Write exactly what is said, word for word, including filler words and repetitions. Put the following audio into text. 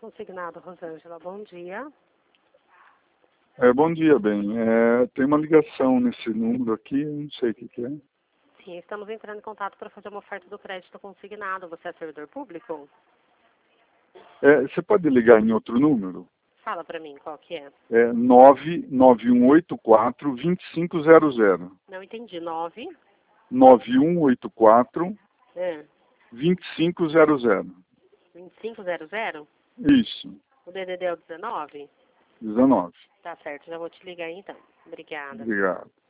Consignado, Rosângela, bom dia. É, bom dia, bem. É, tem uma ligação nesse número aqui, não sei o que, que é. Sim, estamos entrando em contato para fazer uma oferta do crédito consignado. Você é servidor público? É, você pode ligar em outro número? Fala para mim qual que é. É nove nove um oito quatro, dois cinco zero zero. Não entendi. nove? nove um oito quatro, É. dois cinco zero zero. vinte e cinco zero zero? Isso, O D D D é o dezenove? dezenove. Tá certo, já vou te ligar aí então. Obrigada. Obrigado.